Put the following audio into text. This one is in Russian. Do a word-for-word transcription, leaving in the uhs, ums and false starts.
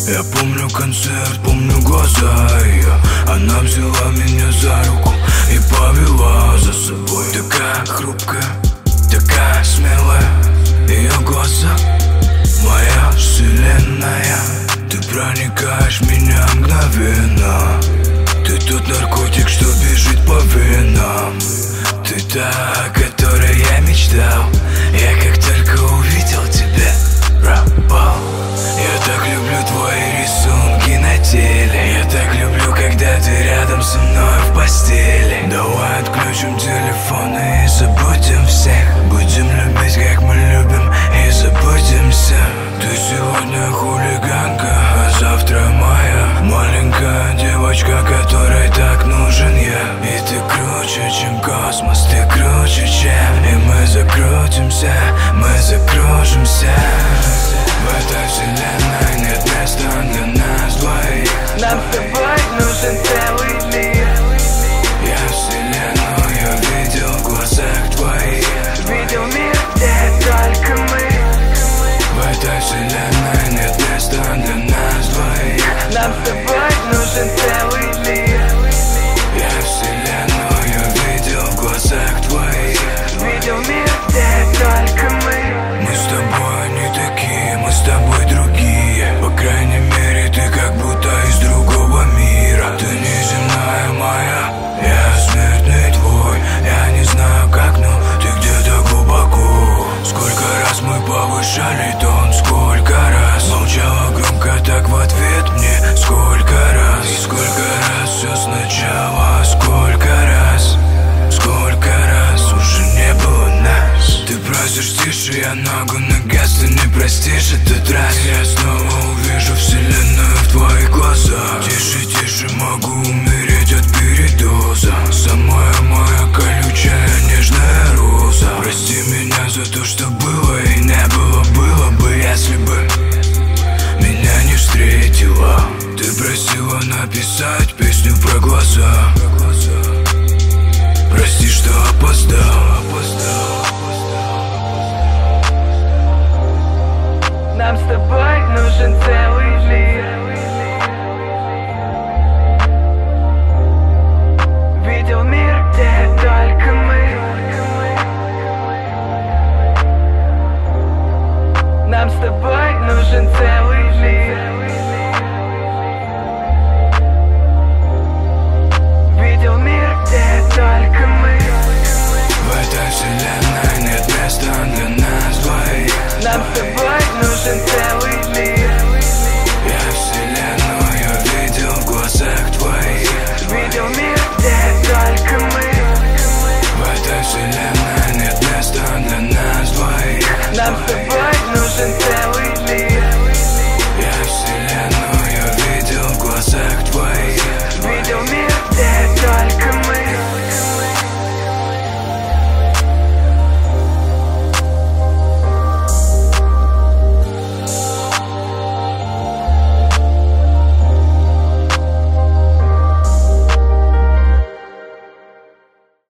Я помню концерт, помню глаза ее. Она взяла меня за руку и повела за собой. Такая хрупкая, такая смелая, ее глаза — моя вселенная. Ты проникаешь в меня мгновенно. Ты тот наркотик, что бежит по венам. Ты та, о которой я мечтал. Я как только увидел тебя, пропал. Я так люблю твои рисунки на теле. Я так люблю, когда ты рядом со мной в постели. Давай отключим телефоны и забудем всех. Будем любить, как мы любим, и забудемся. Ты сегодня хулиганка, а завтра моя маленькая девочка, которой так нужен я. И ты круче, чем космос, ты круче, чем. И мы закрутимся, мы закружимся. В этой вселенной нет места для нас двоих. Нам с тобой нужен целый мир. Я вселенную видел в глазах твоих. Видел мир, где только мы. В этой вселенной нет места для нас двоих. Нам с тобой нужен целый мир. Я вселенную видел в глазах твоих. Видел мир, где только мы. Мы с тобой не такие, мы с тобой другие. По крайней мере, ты как будто из другого мира. Ты неземная моя, я смертный твой. Я не знаю как, но ты где-то глубоко. Сколько раз мы повышали тон, сколько раз молчала громко так в ответ мне. Сколько раз, и сколько раз все сначала. Сколько раз, сколько раз уже не было нас. Ты просишь тише, я ногу на газ, ты не простишь этот раз. Я снова увижу вселенную в твоих глазах. Тише, тише, могу умереть от передоза. Самая моя колючая нежная роза. Прости меня за то, что было и не было. Было бы, если бы меня не встретила. Ты просила написать песню про глаза. Прости, что опоздал. Нам с тобой нужен целый мир. Видел мир, где только мы. Нам с тобой нужен целый мир. Видел мир, где только мы. В этой вселенной нет места для нас двоих. Нам с тобой нужен целый мир. Я вселенную видел в глазах твоих. Видел мир, где только мы. В этой вселенной нет места для нас двоих. Нам с тобой